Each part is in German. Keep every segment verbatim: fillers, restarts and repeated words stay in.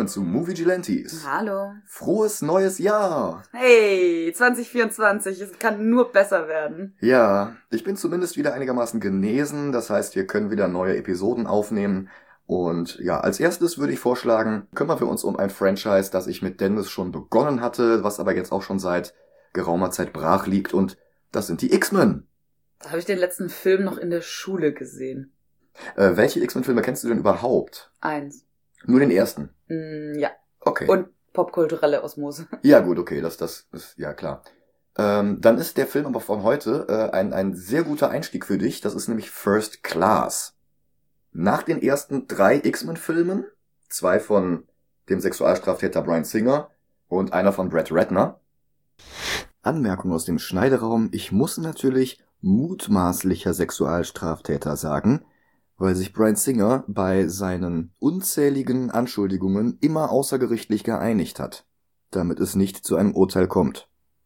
zu Movie Gelantes. Hallo. Frohes neues Jahr. Hey, zwanzig vierundzwanzig, es kann nur besser werden. Ja, ich bin zumindest wieder einigermaßen genesen. Das heißt, wir können wieder neue Episoden aufnehmen. Und ja, als erstes würde ich vorschlagen, kümmern wir uns um ein Franchise, das ich mit Dennis schon begonnen hatte, was aber jetzt auch schon seit geraumer Zeit brach liegt. Und das sind die X-Men. Da habe ich den letzten Film noch in der Schule gesehen. Äh, welche X-Men-Filme kennst du denn überhaupt? Eins. Nur den ersten? Mm, ja. Okay. Und popkulturelle Osmose. Ja gut, okay, das, das ist ja klar. Ähm, dann ist der Film aber von heute äh, ein, ein sehr guter Einstieg für dich. Das ist nämlich First Class. Nach den ersten drei X-Men-Filmen, zwei von dem Sexualstraftäter Bryan Singer und einer von Brett Ratner. Anmerkung aus dem Schneideraum: Ich muss natürlich mutmaßlicher Sexualstraftäter sagen, weil sich Bryan Singer bei seinen unzähligen Anschuldigungen immer außergerichtlich geeinigt hat, damit es nicht zu einem Urteil kommt.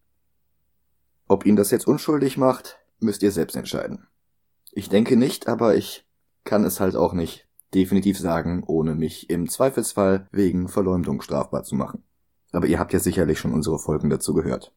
Ob ihn das jetzt unschuldig macht, müsst ihr selbst entscheiden. Ich denke nicht, aber ich kann es halt auch nicht definitiv sagen, ohne mich im Zweifelsfall wegen Verleumdung strafbar zu machen. Aber ihr habt ja sicherlich schon unsere Folgen dazu gehört.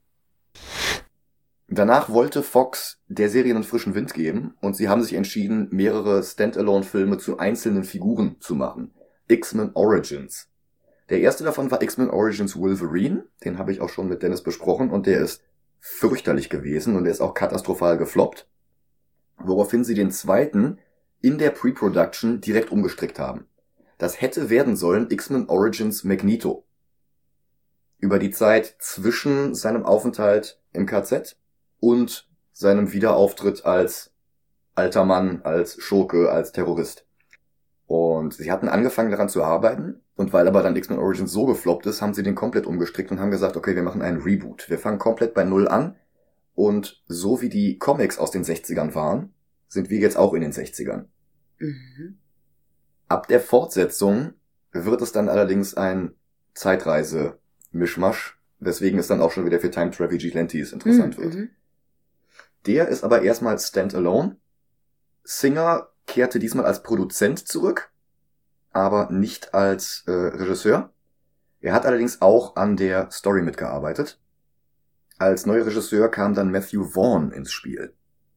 Danach wollte Fox der Serie einen frischen Wind geben und sie haben sich entschieden, mehrere Standalone-Filme zu einzelnen Figuren zu machen. X-Men Origins. Der erste davon war X-Men Origins Wolverine, den habe ich auch schon mit Dennis besprochen und der ist fürchterlich gewesen und der ist auch katastrophal gefloppt. Woraufhin sie den zweiten in der Pre-Production direkt umgestrickt haben. Das hätte werden sollen X-Men Origins Magneto. Über die Zeit zwischen seinem Aufenthalt im K Z und seinem Wiederauftritt als alter Mann, als Schurke, als Terrorist. Und sie hatten angefangen daran zu arbeiten, und weil aber dann X-Men Origins so gefloppt ist, haben sie den komplett umgestrickt und haben gesagt, okay, wir machen einen Reboot. Wir fangen komplett bei Null an, und so wie die Comics aus den sechzigern waren, sind wir jetzt auch in den sechzigern. Mhm. Ab der Fortsetzung wird es dann allerdings ein Zeitreise-Mischmasch, weswegen es dann auch schon wieder für Time Travel Gelantes interessant Mhm. wird. Der ist aber erstmal standalone. Singer kehrte diesmal als Produzent zurück, aber nicht als äh, Regisseur. Er hat allerdings auch an der Story mitgearbeitet. Als neuer Regisseur kam dann Matthew Vaughn ins Spiel.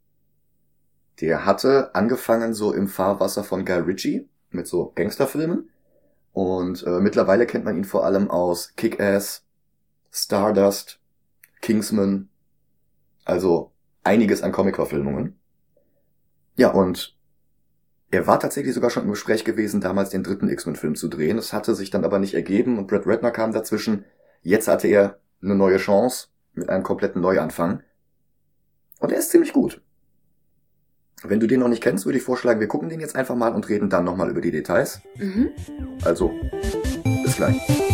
Der hatte angefangen so im Fahrwasser von Guy Ritchie mit so Gangsterfilmen und äh, mittlerweile kennt man ihn vor allem aus Kick-Ass, Stardust, Kingsman, also einiges an Comic-Verfilmungen. Ja, und er war tatsächlich sogar schon im Gespräch gewesen, damals den dritten X-Men-Film zu drehen. Es hatte sich dann aber nicht ergeben und Brett Ratner kam dazwischen. Jetzt hatte er eine neue Chance mit einem kompletten Neuanfang. Und er ist ziemlich gut. Wenn du den noch nicht kennst, würde ich vorschlagen, wir gucken den jetzt einfach mal und reden dann nochmal über die Details. Mhm. Also, bis gleich.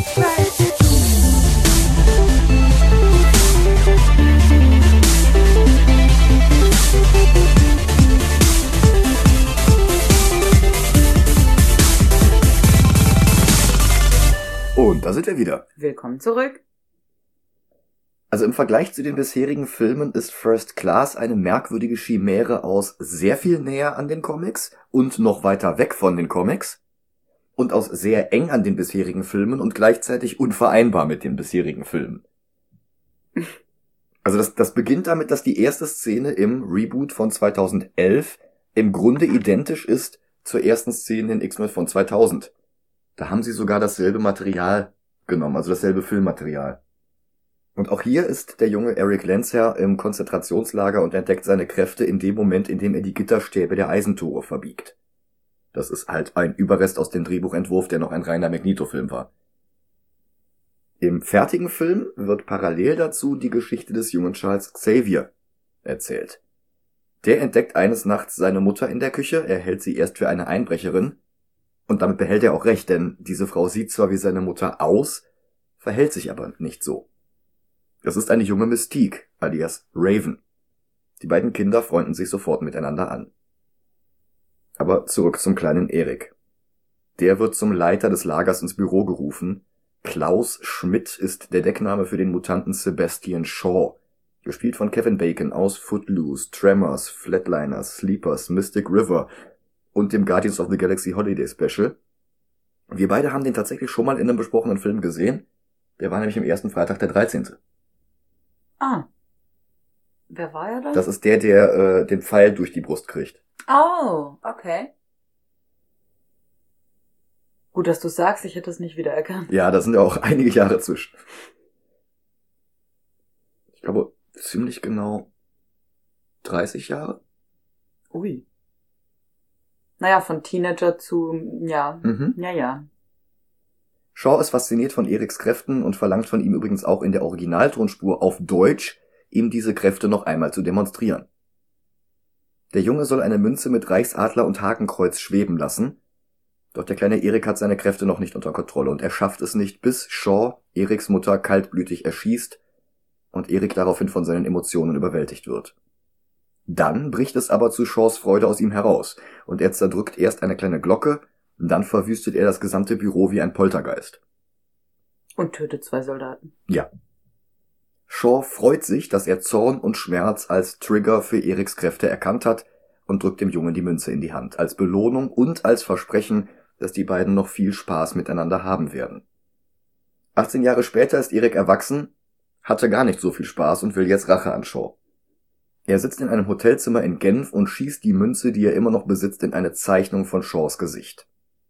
Und da sind wir wieder. Willkommen zurück. Also im Vergleich zu den bisherigen Filmen ist First Class eine merkwürdige Chimäre aus sehr viel näher an den Comics und noch weiter weg von den Comics und aus sehr eng an den bisherigen Filmen und gleichzeitig unvereinbar mit den bisherigen Filmen. Also das, das beginnt damit, dass die erste Szene im Reboot von zweitausendelf im Grunde identisch ist zur ersten Szene in X-Men von zweitausend. Da haben sie sogar dasselbe Material genommen, also dasselbe Filmmaterial. Und auch hier ist der junge Eric Lancer im Konzentrationslager und entdeckt seine Kräfte in dem Moment, in dem er die Gitterstäbe der Eisentore verbiegt. Das ist halt ein Überrest aus dem Drehbuchentwurf, der noch ein reiner Magneto-Film war. Im fertigen Film wird parallel dazu die Geschichte des jungen Charles Xavier erzählt. Der entdeckt eines Nachts seine Mutter in der Küche, er hält sie erst für eine Einbrecherin, und damit behält er auch recht, denn diese Frau sieht zwar wie seine Mutter aus, verhält sich aber nicht so. Das ist eine junge Mystique, alias Raven. Die beiden Kinder freunden sich sofort miteinander an. Aber zurück zum kleinen Erik. Der wird zum Leiter des Lagers ins Büro gerufen. Klaus Schmidt ist der Deckname für den Mutanten Sebastian Shaw, gespielt von Kevin Bacon aus Footloose, Tremors, Flatliners, Sleepers, Mystic River und dem Guardians of the Galaxy Holiday Special. Wir beide haben den tatsächlich schon mal in einem besprochenen Film gesehen. Der war nämlich im ersten Freitag der dreizehnte. Ah. Wer war er dann? Das ist der, der äh, den Pfeil durch die Brust kriegt. Oh, okay. Gut, dass du sagst, ich hätte es nicht wiedererkannt. Ja, da sind ja auch einige Jahre zwischen. Ich glaube, ziemlich genau dreißig Jahre. Ui. Naja, von Teenager zu, ja, Mhm. ja, ja. Shaw ist fasziniert von Eriks Kräften und verlangt von ihm übrigens auch in der Originaltonspur auf Deutsch, ihm diese Kräfte noch einmal zu demonstrieren. Der Junge soll eine Münze mit Reichsadler und Hakenkreuz schweben lassen, doch der kleine Erik hat seine Kräfte noch nicht unter Kontrolle und er schafft es nicht, bis Shaw Eriks Mutter kaltblütig erschießt und Erik daraufhin von seinen Emotionen überwältigt wird. Dann bricht es aber zu Shaws Freude aus ihm heraus und er zerdrückt erst eine kleine Glocke, dann verwüstet er das gesamte Büro wie ein Poltergeist. Und tötet zwei Soldaten. Ja. Shaw freut sich, dass er Zorn und Schmerz als Trigger für Eriks Kräfte erkannt hat und drückt dem Jungen die Münze in die Hand, als Belohnung und als Versprechen, dass die beiden noch viel Spaß miteinander haben werden. achtzehn Jahre später ist Erik erwachsen, hatte gar nicht so viel Spaß und will jetzt Rache an Shaw. Er sitzt in einem Hotelzimmer in Genf und schießt die Münze, die er immer noch besitzt, in eine Zeichnung von Shaws Gesicht.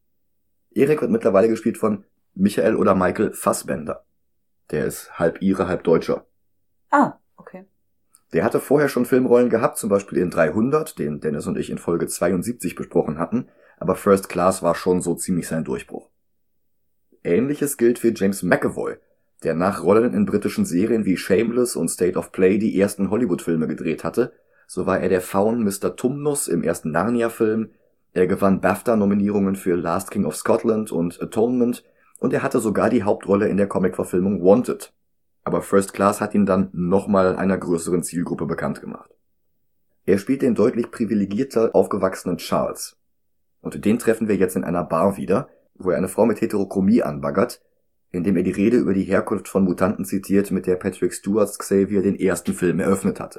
Erik wird mittlerweile gespielt von Michael oder Michael Fassbender. Der ist halb Ire, halb Deutscher. Ah, okay. Der hatte vorher schon Filmrollen gehabt, zum Beispiel in dreihundert, den Dennis und ich in Folge zweiundsiebzig besprochen hatten, aber First Class war schon so ziemlich sein Durchbruch. Ähnliches gilt für James McAvoy, der nach Rollen in britischen Serien wie Shameless und State of Play die ersten Hollywood-Filme gedreht hatte. So war er der Faun Mister Tumnus im ersten Narnia-Film, er gewann BAFTA-Nominierungen für Last King of Scotland und Atonement und er hatte sogar die Hauptrolle in der Comic-Verfilmung Wanted. Aber First Class hat ihn dann nochmal einer größeren Zielgruppe bekannt gemacht. Er spielt den deutlich privilegierter aufgewachsenen Charles. Und den treffen wir jetzt in einer Bar wieder, wo er eine Frau mit Heterochromie anbaggert, indem er die Rede über die Herkunft von Mutanten zitiert, mit der Patrick Stewart's Xavier den ersten Film eröffnet hatte.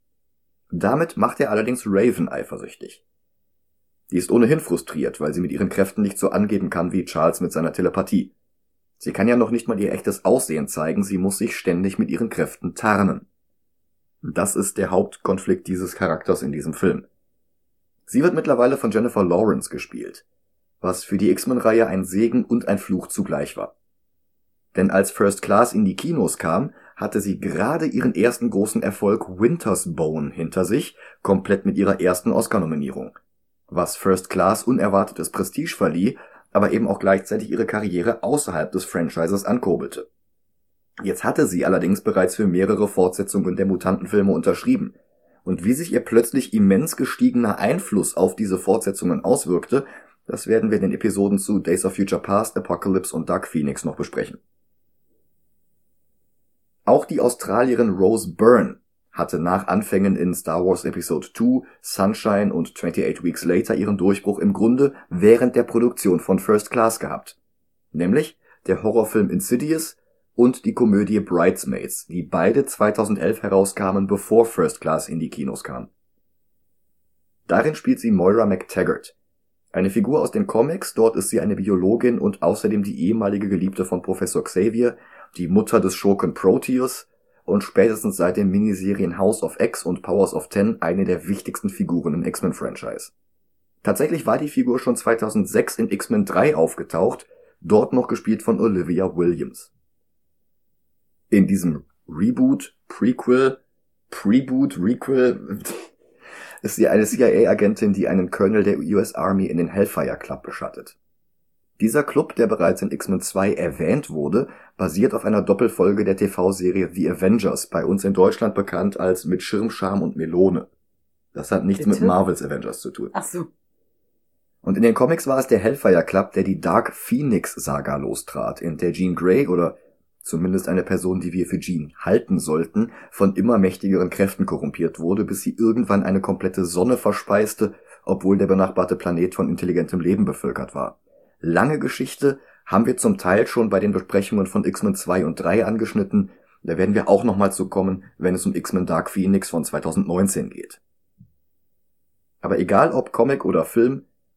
Damit macht er allerdings Raven eifersüchtig. Die ist ohnehin frustriert, weil sie mit ihren Kräften nicht so angeben kann wie Charles mit seiner Telepathie. Sie kann ja noch nicht mal ihr echtes Aussehen zeigen, sie muss sich ständig mit ihren Kräften tarnen. Das ist der Hauptkonflikt dieses Charakters in diesem Film. Sie wird mittlerweile von Jennifer Lawrence gespielt, was für die X-Men-Reihe ein Segen und ein Fluch zugleich war. Denn als First Class in die Kinos kam, hatte sie gerade ihren ersten großen Erfolg Winter's Bone hinter sich, komplett mit ihrer ersten Oscar-Nominierung, was First Class unerwartetes Prestige verlieh, aber eben auch gleichzeitig ihre Karriere außerhalb des Franchises ankurbelte. Jetzt hatte sie allerdings bereits für mehrere Fortsetzungen der Mutantenfilme unterschrieben, und wie sich ihr plötzlich immens gestiegener Einfluss auf diese Fortsetzungen auswirkte, das werden wir in den Episoden zu Days of Future Past, Apocalypse und Dark Phoenix noch besprechen. Auch die Australierin Rose Byrne hatte nach Anfängen in Star Wars Episode zwei, Sunshine und twenty-eight Weeks Later ihren Durchbruch im Grunde während der Produktion von First Class gehabt. Nämlich der Horrorfilm Insidious und die Komödie Bridesmaids, die beide zweitausendelf herauskamen, bevor First Class in die Kinos kam. Darin spielt sie Moira MacTaggert, eine Figur aus den Comics, dort ist sie eine Biologin und außerdem die ehemalige Geliebte von Professor Xavier, die Mutter des Schurken Proteus und spätestens seit den Miniserien House of X und Powers of Ten eine der wichtigsten Figuren im X-Men-Franchise. Tatsächlich war die Figur schon zweitausendsechs in X-Men drei aufgetaucht, dort noch gespielt von Olivia Williams. In diesem Reboot, Prequel, Preboot, Requel ist sie eine C I A-Agentin, die einen Colonel der U S Army in den Hellfire Club beschattet. Dieser Club, der bereits in X-Men zwei erwähnt wurde, basiert auf einer Doppelfolge der T V-Serie The Avengers, bei uns in Deutschland bekannt als Mit Schirm, Scham und Melone. Das hat nichts Bitte? mit Marvels Avengers zu tun. Ach so. Und in den Comics war es der Hellfire Club, der die Dark Phoenix-Saga lostrat, in der Jean Grey, oder zumindest eine Person, die wir für Jean halten sollten, von immer mächtigeren Kräften korrumpiert wurde, bis sie irgendwann eine komplette Sonne verspeiste, obwohl der benachbarte Planet von intelligentem Leben bevölkert war. Lange Geschichte, haben wir zum Teil schon bei den Besprechungen von X-Men zwei und drei angeschnitten, da werden wir auch nochmal zu kommen, wenn es um X-Men Dark Phoenix von zweitausendneunzehn geht. Aber egal ob Comic oder Film,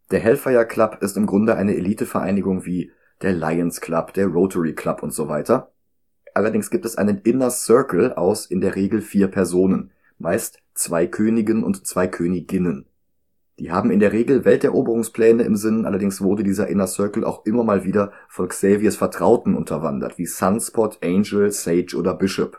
Der Hellfire Club ist im Grunde eine Elitevereinigung wie der Lions Club, der Rotary Club und so weiter. Allerdings gibt es einen Inner Circle aus in der Regel vier Personen, meist zwei Königen und zwei Königinnen. Die haben in der Regel Welteroberungspläne im Sinn, allerdings wurde dieser Inner Circle auch immer mal wieder von Xaviers Vertrauten unterwandert, wie Sunspot, Angel, Sage oder Bishop.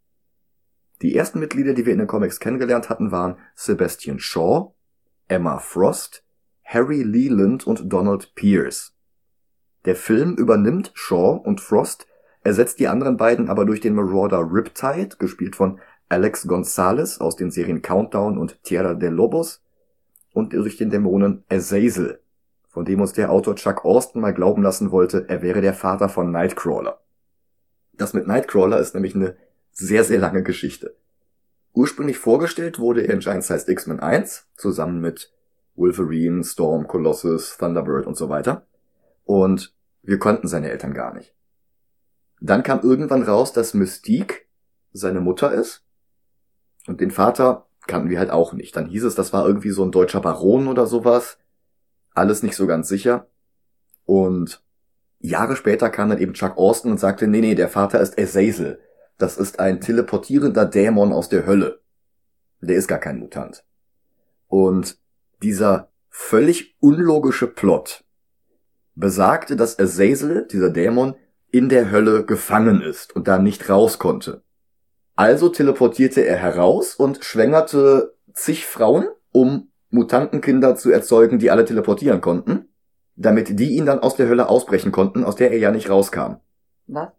Die ersten Mitglieder, die wir in den Comics kennengelernt hatten, waren Sebastian Shaw, Emma Frost, Harry Leland und Donald Pierce. Der Film übernimmt Shaw und Frost, ersetzt die anderen beiden aber durch den Marauder Riptide, gespielt von Alex Gonzalez aus den Serien Countdown und Tierra de Lobos, und durch den Dämonen Azazel, von dem uns der Autor Chuck Austen mal glauben lassen wollte, er wäre der Vater von Nightcrawler. Das mit Nightcrawler ist nämlich eine sehr, sehr lange Geschichte. Ursprünglich vorgestellt wurde er in Giant-Sized X-Men eins, zusammen mit Wolverine, Storm, Colossus, Thunderbird und so weiter. Und wir konnten seine Eltern gar nicht. Dann kam irgendwann raus, dass Mystique seine Mutter ist. Und den Vater kannten wir halt auch nicht. Dann hieß es, das war irgendwie so ein deutscher Baron oder sowas. Alles nicht so ganz sicher. Und Jahre später kam dann eben Chuck Austen und sagte, nee, nee, der Vater ist Azazel. Das ist ein teleportierender Dämon aus der Hölle. Der ist gar kein Mutant. Und dieser völlig unlogische Plot besagte, dass Azazel, dieser Dämon, in der Hölle gefangen ist und da nicht raus konnte. Also teleportierte er heraus und schwängerte zig Frauen, um Mutantenkinder zu erzeugen, die alle teleportieren konnten, damit die ihn dann aus der Hölle ausbrechen konnten, aus der er ja nicht rauskam. Was?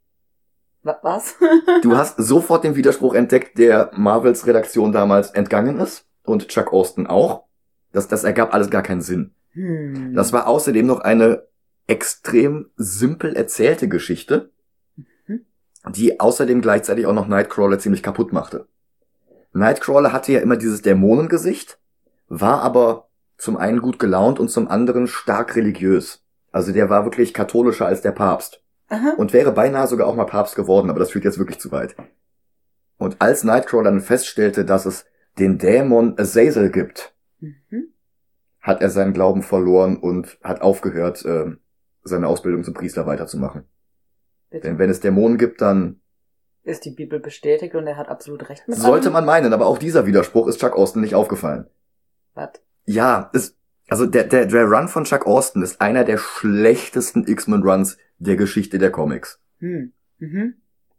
Was? Du hast sofort den Widerspruch entdeckt, der Marvels Redaktion damals entgangen ist und Chuck Austen auch. Das, das ergab alles gar keinen Sinn. Hm. Das war außerdem noch eine extrem simpel erzählte Geschichte, Mhm. die außerdem gleichzeitig auch noch Nightcrawler ziemlich kaputt machte. Nightcrawler hatte ja immer dieses Dämonengesicht, war aber zum einen gut gelaunt und zum anderen stark religiös. Also der war wirklich katholischer als der Papst. Aha. Und wäre beinahe sogar auch mal Papst geworden, aber das führt jetzt wirklich zu weit. Und als Nightcrawler dann feststellte, dass es den Dämon Azazel gibt, Mhm. hat er seinen Glauben verloren und hat aufgehört, äh, seine Ausbildung zum Priester weiterzumachen. Bitte. Denn wenn es Dämonen gibt, dann Ist die Bibel bestätigt und er hat absolut recht mit sollte allem? man meinen, aber auch dieser Widerspruch ist Chuck Austen nicht aufgefallen. Was? Ja, ist, also der, der, der Run von Chuck Austen ist einer der schlechtesten X-Men-Runs der Geschichte der Comics. Hm. Mhm.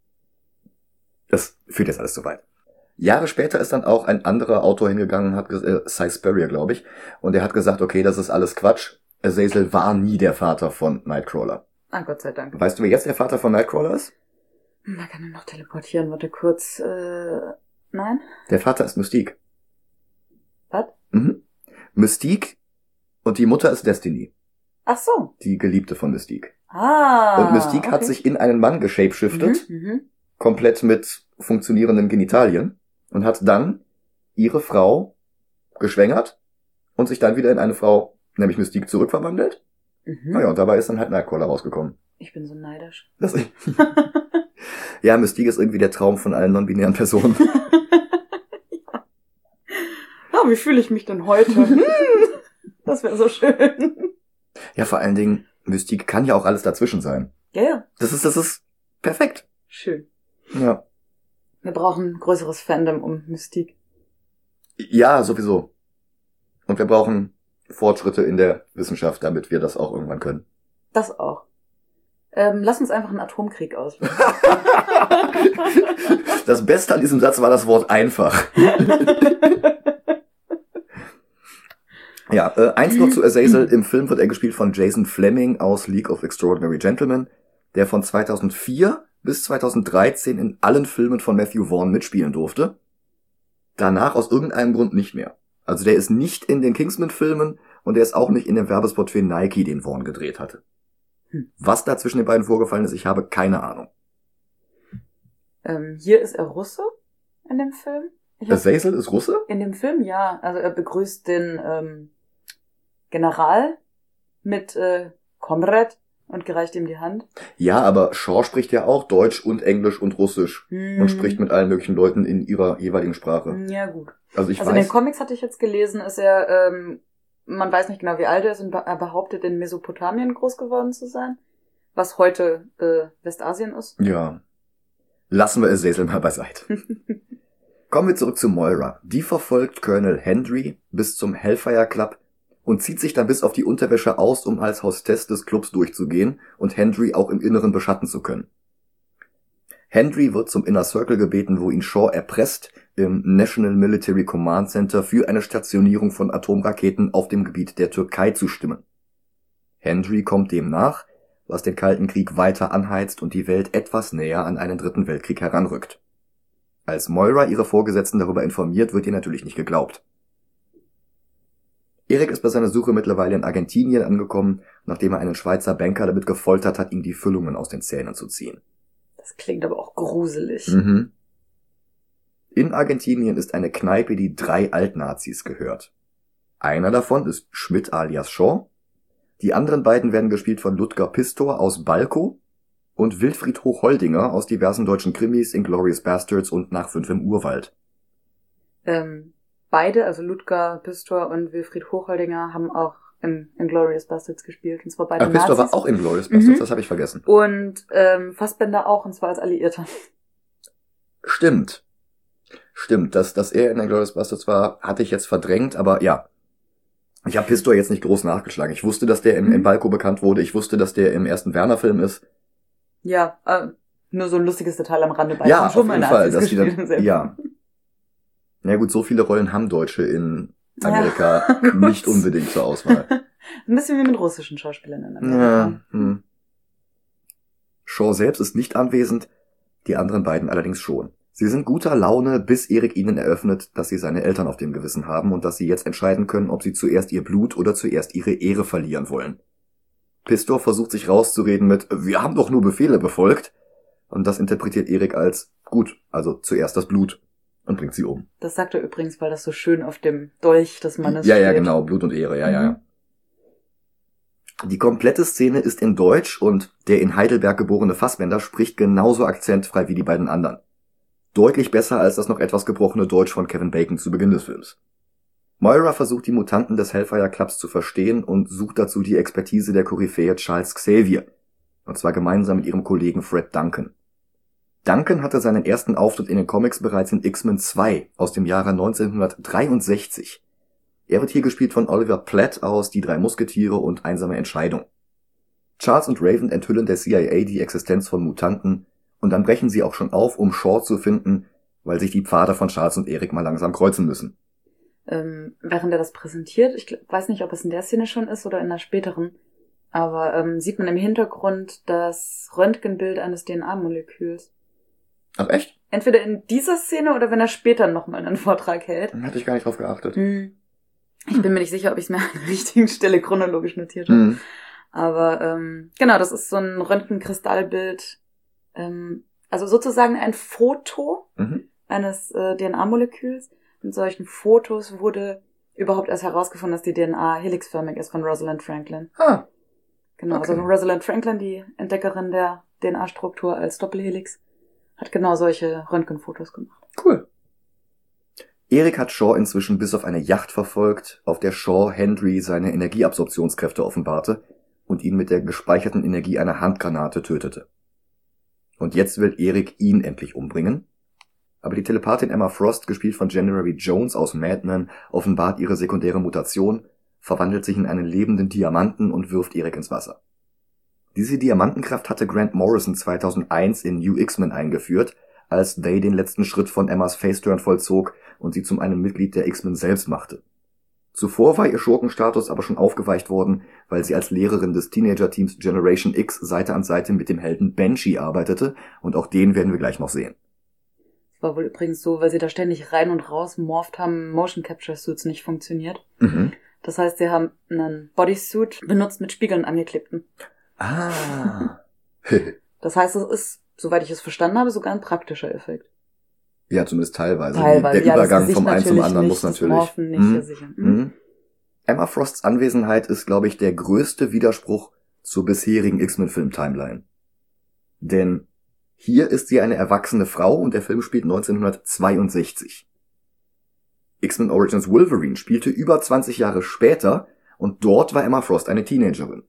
Das führt jetzt alles zu weit. Jahre später ist dann auch ein anderer Autor hingegangen, hat äh, Cy Spurrier, glaube ich, und er hat gesagt, okay, das ist alles Quatsch. Azazel war nie der Vater von Nightcrawler. Ah, Gott sei Dank. Weißt du, wer jetzt der Vater von Nightcrawler ist? Man kann ihn noch teleportieren. Warte kurz. Äh, nein? Der Vater ist Mystique. Was? Mhm. Mystique und die Mutter ist Destiny, Ach so. die Geliebte von Mystique. Ah. Und Mystique okay. hat sich in einen Mann geshapeshiftet, Mhm, mhm. komplett mit funktionierenden Genitalien, und hat dann ihre Frau geschwängert und sich dann wieder in eine Frau, nämlich Mystique, zurückverwandelt. Mhm. Naja, und dabei ist dann halt Nightcrawler rausgekomum. Ich bin so neidisch. Das ja, Mystique ist irgendwie der Traum von allen non-binären Personen. Ah, wie fühle ich mich denn heute? Hm, das wäre so schön. Ja, vor allen Dingen, Mystique kann ja auch alles dazwischen sein. Ja, ja. Das ist, das ist perfekt. Schön. Ja. Wir brauchen größeres Fandom um Mystique. Ja, sowieso. Und wir brauchen Fortschritte in der Wissenschaft, damit wir das auch irgendwann können. Das auch. Ähm, lass uns einfach einen Atomkrieg auslösen. Das Beste an diesem Satz war das Wort einfach. Ja, äh, eins noch zu Azazel. Im Film wird er gespielt von Jason Fleming aus League of Extraordinary Gentlemen, der von zweitausendvier bis zweitausenddreizehn in allen Filmen von Matthew Vaughn mitspielen durfte. Danach aus irgendeinem Grund nicht mehr. Also der ist nicht in den Kingsman-Filmen und er ist auch nicht in dem Werbespot für Nike, den Vaughn gedreht hatte. Hm. Was da zwischen den beiden vorgefallen ist, ich habe keine Ahnung. Ähm, hier ist er Russe in dem Film. Ich hab- Azazel ist Russe? In dem Film, ja. Also er begrüßt den ähm, General mit äh, Comrade und gereicht ihm die Hand. Ja, aber Shaw spricht ja auch Deutsch und Englisch und Russisch Hm. und spricht mit allen möglichen Leuten in ihrer jeweiligen Sprache. Ja, gut. Also ich Also in den weiß, Comics hatte ich jetzt gelesen, ist er ähm, man weiß nicht genau, wie alt er ist, und er behauptet, in Mesopotamien groß geworden zu sein, was heute äh, Westasien ist. Ja. Lassen wir Azazel mal beiseite. Kommen wir zurück zu Moira. Die verfolgt Colonel Hendry bis zum Hellfire Club und zieht sich dann bis auf die Unterwäsche aus, um als Hostess des Clubs durchzugehen und Hendry auch im Inneren beschatten zu können. Hendry wird zum Inner Circle gebeten, wo ihn Shaw erpresst, im National Military Command Center für eine Stationierung von Atomraketen auf dem Gebiet der Türkei zu stimmen. Hendry kommt dem nach, was den Kalten Krieg weiter anheizt und die Welt etwas näher an einen dritten Weltkrieg heranrückt. Als Moira ihre Vorgesetzten darüber informiert, wird ihr natürlich nicht geglaubt. Erik ist bei seiner Suche mittlerweile in Argentinien angekommen, nachdem er einen Schweizer Banker damit gefoltert hat, ihm die Füllungen aus den Zähnen zu ziehen. Das klingt aber auch gruselig. Mhm. In Argentinien ist eine Kneipe, die drei Altnazis gehört. Einer davon ist Schmidt alias Shaw. Die anderen beiden werden gespielt von Ludger Pistor aus Balko und Wilfried Hochholdinger aus diversen deutschen Krimis, Inglourious Basterds und Nach fünf im Urwald. Ähm, beide, also Ludger Pistor und Wilfried Hochholdinger, haben auch im Inglourious Basterds gespielt. Und zwar beide Ah, Pistor Nazis. war auch in Inglourious Basterds, Mhm. das habe ich vergessen. Und ähm, Fassbender auch, und zwar als Alliierter. Stimmt. Stimmt, dass, dass er in Inglourious Basterds war, hatte ich jetzt verdrängt, aber ja. Ich habe Pistor jetzt nicht groß nachgeschlagen. Ich wusste, dass der im, Mhm. im Balko bekannt wurde. Ich wusste, dass der im ersten Werner-Film ist. Ja, äh, nur so ein lustiges Detail am Rande. Beide Ja, haben auf schon jeden mal Fall. Nazis Dass die gespielt im dann, selben ja. Film. Na gut, so viele Rollen haben Deutsche in Amerika Ja, gut. nicht unbedingt zur Auswahl. Ein bisschen wie mit russischen Schauspielern in Amerika. Ja, hm. Shaw selbst ist nicht anwesend, die anderen beiden allerdings schon. Sie sind guter Laune, bis Erik ihnen eröffnet, dass sie seine Eltern auf dem Gewissen haben und dass sie jetzt entscheiden können, ob sie zuerst ihr Blut oder zuerst ihre Ehre verlieren wollen. Pistor versucht sich rauszureden mit „Wir haben doch nur Befehle befolgt", und das interpretiert Erik als „Gut, also zuerst das Blut" und bringt sie um. Das sagt er übrigens, weil das so schön auf dem Dolch des Mannes Ja, steht. ja, genau, Blut und Ehre, ja, ja, Mhm. ja. Die komplette Szene ist in Deutsch und der in Heidelberg geborene Fassbender spricht genauso akzentfrei wie die beiden anderen. Deutlich besser als das noch etwas gebrochene Deutsch von Kevin Bacon zu Beginn des Films. Moira versucht, die Mutanten des Hellfire Clubs zu verstehen und sucht dazu die Expertise der Koryphäe Charles Xavier, und zwar gemeinsam mit ihrem Kollegen Fred Duncan. Duncan hatte seinen ersten Auftritt in den Comics bereits in X-Men zwei aus dem Jahre neunzehnhundertdreiundsechzig. Er wird hier gespielt von Oliver Platt aus Die drei Musketiere und Einsame Entscheidung. Charles und Raven enthüllen der C I A die Existenz von Mutanten, und dann brechen sie auch schon auf, um Shaw zu finden, weil sich die Pfade von Charles und Erik mal langsam kreuzen müssen. Ähm, während er das präsentiert, ich glaub, weiß nicht, ob es in der Szene schon ist oder in der späteren, aber ähm, sieht man im Hintergrund das Röntgenbild eines D N A-Moleküls. Ach echt? Entweder in dieser Szene oder wenn er später nochmal einen Vortrag hält. Dann hatte ich gar nicht drauf geachtet. Hm. Ich bin mir nicht sicher, ob ich es mir an der richtigen Stelle chronologisch notiert habe. Mhm. Aber ähm, genau, das ist so ein Röntgenkristallbild, ähm, also sozusagen ein Foto Mhm. eines äh, D N A-Moleküls. Mit solchen Fotos wurde überhaupt erst herausgefunden, dass die D N A helixförmig ist von Rosalind Franklin. Ah, Genau, okay. also Rosalind Franklin, die Entdeckerin der D N A-Struktur als Doppelhelix, hat genau solche Röntgenfotos gemacht. cool. Erik hat Shaw inzwischen bis auf eine Yacht verfolgt, auf der Shaw Hendry seine Energieabsorptionskräfte offenbarte und ihn mit der gespeicherten Energie einer Handgranate tötete. Und jetzt will Erik ihn endlich umbringen. Aber die Telepathin Emma Frost, gespielt von January Jones aus Mad Men, offenbart ihre sekundäre Mutation, verwandelt sich in einen lebenden Diamanten und wirft Erik ins Wasser. Diese Diamantenkraft hatte Grant Morrison zweitausendeins in New X-Men eingeführt, als They den letzten Schritt von Emmas Faceturn vollzog und sie zu einem Mitglied der X-Men selbst machte. Zuvor war ihr Schurkenstatus aber schon aufgeweicht worden, weil sie als Lehrerin des Teenager-Teams Generation X Seite an Seite mit dem Helden Banshee arbeitete, und auch den werden wir gleich noch sehen. Das war wohl übrigens so, weil sie da ständig rein und raus morpht haben, Motion Capture Suits nicht funktioniert. Mhm. Das heißt, sie haben einen Bodysuit benutzt mit Spiegeln angeklebten. Ah. Das heißt, es ist, soweit ich es verstanden habe, sogar ein praktischer Effekt. Ja, zumindest teilweise. Teilweise, Der ja, das Übergang Gesicht vom einen zum natürlich anderen nicht, muss das natürlich. Morphen nicht, Mhm. ja sicher. Mhm. Mhm. Emma Frosts Anwesenheit ist, glaube ich, der größte Widerspruch zur bisherigen X-Men-Film-Timeline. Denn hier ist sie eine erwachsene Frau und der Film spielt neunzehnhundertzweiundsechzig. X-Men Origins Wolverine spielte über zwanzig Jahre später und dort war Emma Frost eine Teenagerin.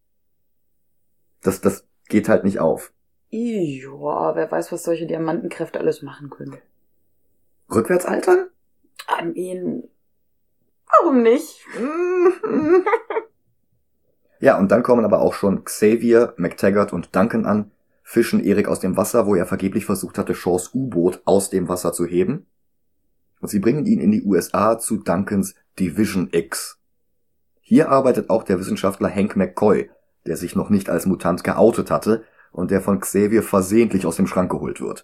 Das, das geht halt nicht auf. Ja, wer weiß, was solche Diamantenkräfte alles machen können. Rückwärts altern? I mean, warum nicht? Ja, und dann kommen aber auch schon Xavier, McTaggart und Duncan an, fischen Eric aus dem Wasser, wo er vergeblich versucht hatte, Shaws U-Boot aus dem Wasser zu heben. Und sie bringen ihn in die U S A zu Duncans Division X. Hier arbeitet auch der Wissenschaftler Hank McCoy, der sich noch nicht als Mutant geoutet hatte und der von Xavier versehentlich aus dem Schrank geholt wird.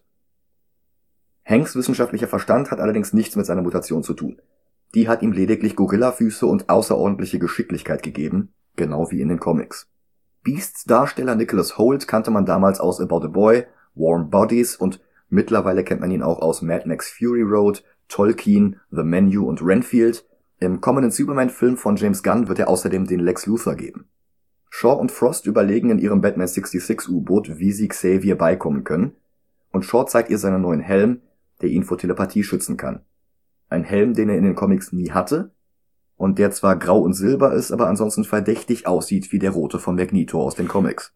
Hanks wissenschaftlicher Verstand hat allerdings nichts mit seiner Mutation zu tun. Die hat ihm lediglich Gorillafüße und außerordentliche Geschicklichkeit gegeben, genau wie in den Comics. Beasts Darsteller Nicholas Hoult kannte man damals aus About a Boy, Warm Bodies und mittlerweile kennt man ihn auch aus Mad Max Fury Road, Tolkien, The Menu und Renfield. Im kommenden Superman-Film von James Gunn wird er außerdem den Lex Luthor geben. Shaw und Frost überlegen in ihrem Batman sechsundsechzig U-Boot, wie sie Xavier beikommen können, und Shaw zeigt ihr seinen neuen Helm, der ihn vor Telepathie schützen kann. Ein Helm, den er in den Comics nie hatte, und der zwar grau und silber ist, aber ansonsten verdächtig aussieht wie der rote von Magneto aus den Comics.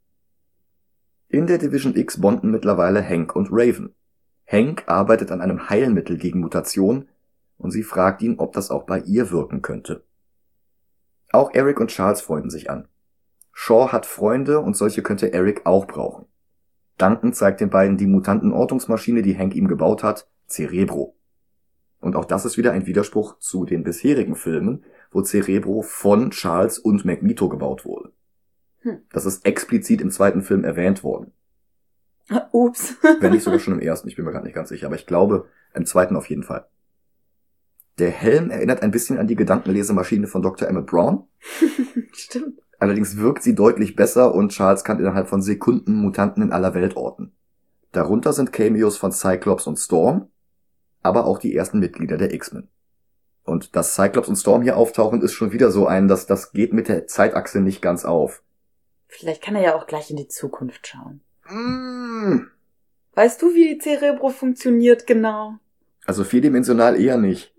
In der Division X bonden mittlerweile Hank und Raven. Hank arbeitet an einem Heilmittel gegen Mutation, und sie fragt ihn, ob das auch bei ihr wirken könnte. Auch Eric und Charles freunden sich an. Shaw hat Freunde und solche könnte Eric auch brauchen. Duncan zeigt den beiden die Mutantenortungsmaschine, die Hank ihm gebaut hat, Cerebro. Und auch das ist wieder ein Widerspruch zu den bisherigen Filmen, wo Cerebro von Charles und Magneto gebaut wurde. Hm. Das ist explizit im zweiten Film erwähnt worden. Ups. Wenn nicht sogar schon im ersten, ich bin mir gerade nicht ganz sicher, aber ich glaube im zweiten auf jeden Fall. Der Helm erinnert ein bisschen an die Gedankenlesemaschine von Doktor Emmett Brown. Stimmt. Allerdings wirkt sie deutlich besser und Charles kann innerhalb von Sekunden Mutanten in aller Welt orten. Darunter sind Cameos von Cyclops und Storm, aber auch die ersten Mitglieder der X-Men. Und dass Cyclops und Storm hier auftauchen, ist schon wieder so ein, dass das geht mit der Zeitachse nicht ganz auf. Vielleicht kann er ja auch gleich in die Zukunft schauen. Mm. Weißt du, wie die Cerebro funktioniert genau? Also vierdimensional eher nicht.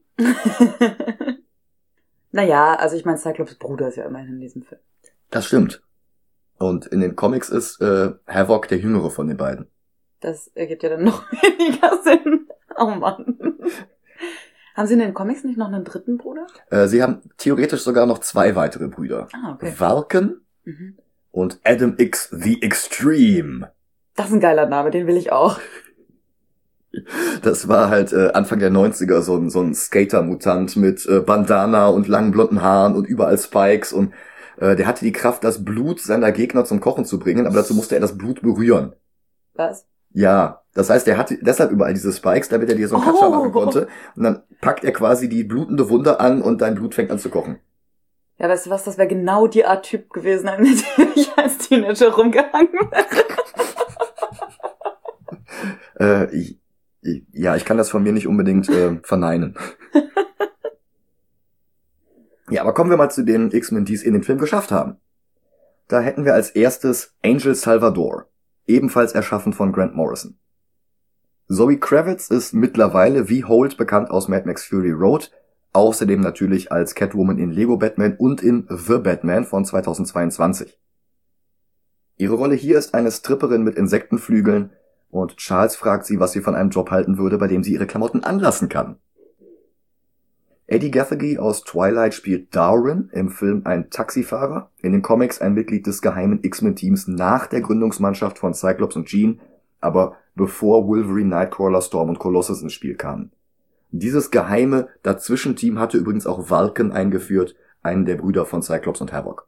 Naja, also ich meine, Cyclops Bruder ist ja immerhin in diesem Film. Das stimmt. Und in den Comics ist äh, Havok der Jüngere von den beiden. Das ergibt ja dann noch weniger Sinn. Oh Mann. Haben sie in den Comics nicht noch einen dritten Bruder? Äh, sie haben theoretisch sogar noch zwei weitere Brüder. Ah, okay. Vulcan mhm. und Adam X the Extreme. Das ist ein geiler Name, den will ich auch. Das war halt äh, Anfang der neunziger so ein, so ein Skater-Mutant mit äh, Bandana und langen blonden Haaren und überall Spikes und äh, der hatte die Kraft, das Blut seiner Gegner zum Kochen zu bringen, aber dazu musste er das Blut berühren. Was? Ja, das heißt, er hatte deshalb überall diese Spikes, damit er dir so einen Katscher machen konnte und dann packt er quasi die blutende Wunde an und dein Blut fängt an zu kochen. Ja, weißt du was, das wäre genau die Art Typ gewesen, an dem ich als Teenager rumgehangen wäre. äh, ich, ich, ja, ich kann das von mir nicht unbedingt äh, verneinen. Ja, aber kommen wir mal zu den X-Men, die es in den Film geschafft haben. Da hätten wir als erstes Angel Salvador, ebenfalls erschaffen von Grant Morrison. Zoe Kravitz ist mittlerweile wie Holt bekannt aus Mad Max Fury Road, außerdem natürlich als Catwoman in Lego Batman und in The Batman von zweitausendzweiundzwanzig. Ihre Rolle hier ist eine Stripperin mit Insektenflügeln und Charles fragt sie, was sie von einem Job halten würde, bei dem sie ihre Klamotten anlassen kann. Eddie Gathegi aus Twilight spielt Darwin, im Film ein Taxifahrer, in den Comics ein Mitglied des geheimen X-Men-Teams nach der Gründungsmannschaft von Cyclops und Jean, aber bevor Wolverine, Nightcrawler, Storm und Colossus ins Spiel kamen. Dieses geheime Dazwischenteam hatte übrigens auch Vulcan eingeführt, einen der Brüder von Cyclops und Havok.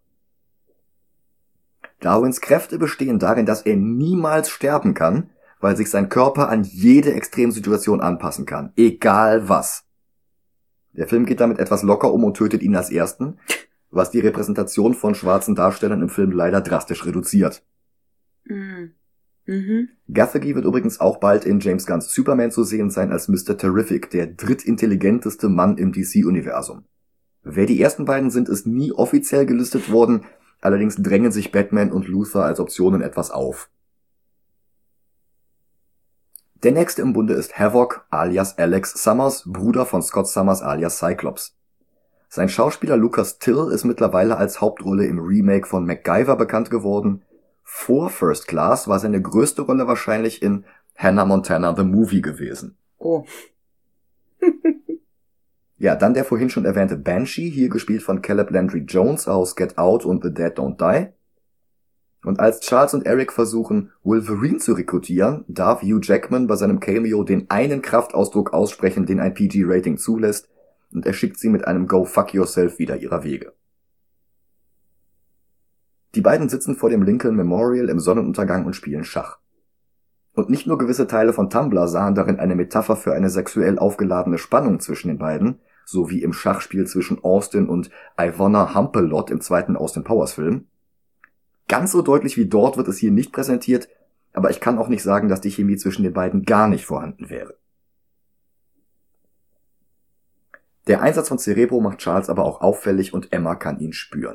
Darwins Kräfte bestehen darin, dass er niemals sterben kann, weil sich sein Körper an jede Extremsituation anpassen kann, egal was. Der Film geht damit etwas locker um und tötet ihn als Ersten, was die Repräsentation von schwarzen Darstellern im Film leider drastisch reduziert. Mhm. Mhm. Gathegi wird übrigens auch bald in James Gunns Superman zu sehen sein als Mister Terrific, der drittintelligenteste Mann im D C-Universum. Wer die ersten beiden sind, ist nie offiziell gelistet worden, allerdings drängen sich Batman und Luthor als Optionen etwas auf. Der nächste im Bunde ist Havok alias Alex Summers, Bruder von Scott Summers alias Cyclops. Sein Schauspieler Lucas Till ist mittlerweile als Hauptrolle im Remake von MacGyver bekannt geworden. Vor First Class war seine größte Rolle wahrscheinlich in Hannah Montana the Movie gewesen. Oh. Ja, dann der vorhin schon erwähnte Banshee, hier gespielt von Caleb Landry Jones aus Get Out und The Dead Don't Die. Und als Charles und Eric versuchen, Wolverine zu rekrutieren, darf Hugh Jackman bei seinem Cameo den einen Kraftausdruck aussprechen, den ein P G-Rating zulässt, und er schickt sie mit einem Go Fuck Yourself wieder ihrer Wege. Die beiden sitzen vor dem Lincoln Memorial im Sonnenuntergang und spielen Schach. Und nicht nur gewisse Teile von Tumblr sahen darin eine Metapher für eine sexuell aufgeladene Spannung zwischen den beiden, so wie im Schachspiel zwischen Austin und Ivana Humpelot im zweiten Austin Powers Film. Ganz so deutlich wie dort wird es hier nicht präsentiert, aber ich kann auch nicht sagen, dass die Chemie zwischen den beiden gar nicht vorhanden wäre. Der Einsatz von Cerebro macht Charles aber auch auffällig und Emma kann ihn spüren.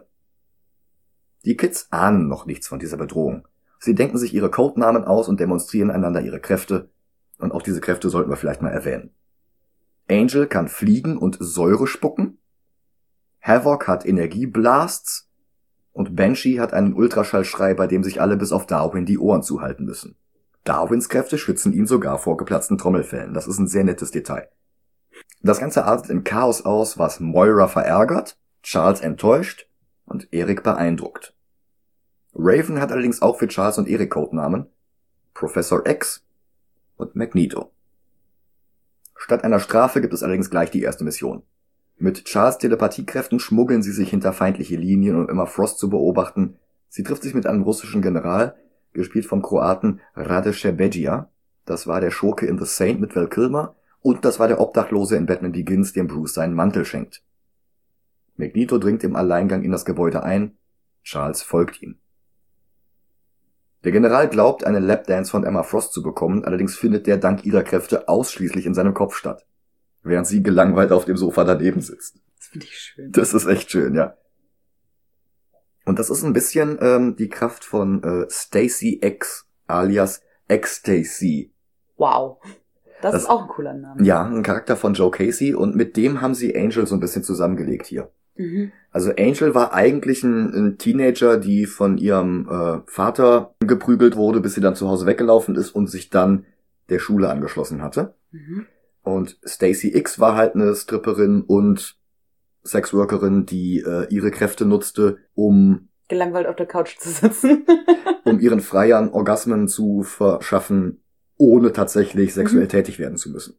Die Kids ahnen noch nichts von dieser Bedrohung. Sie denken sich ihre Codenamen aus und demonstrieren einander ihre Kräfte. Und auch diese Kräfte sollten wir vielleicht mal erwähnen. Angel kann fliegen und Säure spucken. Havoc hat Energieblasts. Und Banshee hat einen Ultraschallschrei, bei dem sich alle bis auf Darwin die Ohren zuhalten müssen. Darwins Kräfte schützen ihn sogar vor geplatzten Trommelfellen. Das ist ein sehr nettes Detail. Das Ganze artet in Chaos aus, was Moira verärgert, Charles enttäuscht und Eric beeindruckt. Raven hat allerdings auch für Charles und Eric Codenamen, Professor X und Magneto. Statt einer Strafe gibt es allerdings gleich die erste Mission. Mit Charles' Telepathiekräften schmuggeln sie sich hinter feindliche Linien, um Emma Frost zu beobachten. Sie trifft sich mit einem russischen General, gespielt vom Kroaten Rade Šerbedžija. Das war der Schurke in The Saint mit Val Kilmer und das war der Obdachlose in Batman Begins, dem Bruce seinen Mantel schenkt. Magneto dringt im Alleingang in das Gebäude ein, Charles folgt ihm. Der General glaubt, eine Lapdance von Emma Frost zu bekommen, allerdings findet der dank ihrer Kräfte ausschließlich in seinem Kopf statt, während sie gelangweilt auf dem Sofa daneben sitzt. Das finde ich schön. Das ist echt schön, ja. Und das ist ein bisschen ähm, die Kraft von äh, Stacy X, alias X-Stacy. Wow. Das, Das- ist auch ein cooler Name. Ja, ein Charakter von Joe Casey und mit dem haben sie Angel so ein bisschen zusammengelegt hier. Mhm. Also Angel war eigentlich ein, ein Teenager, die von ihrem äh, Vater geprügelt wurde, bis sie dann zu Hause weggelaufen ist und sich dann der Schule angeschlossen hatte. Mhm. Und Stacy X war halt eine Stripperin und Sexworkerin, die äh, ihre Kräfte nutzte, um Gelangweilt auf der Couch zu sitzen. um ihren Freiern Orgasmen zu verschaffen, ohne tatsächlich sexuell Mhm. tätig werden zu müssen.